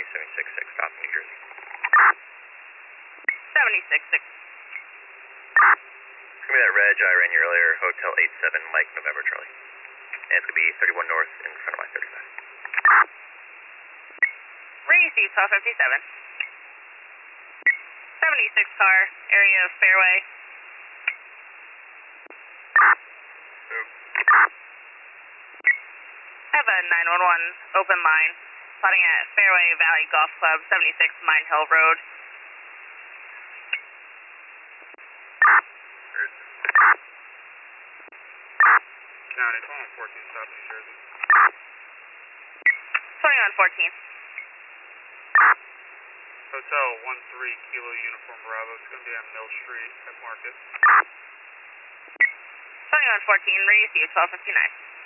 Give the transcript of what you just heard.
766, stop New Jersey. 766. Give me that reg I ran you earlier, Hotel 87, Mike, November, Charlie. And it's going to be 31 north in front of my 35. Receive 1257. 76 car, area of Fairway. I have a 911 open line, plotting at Fairway Valley Golf Club, 76 Mine Hill Road. County, 2114, stop New Jersey. 2114. Hotel 13 Kilo Uniform Bravo, it's going to be on Mill Street at Market. 2114, receive 1259.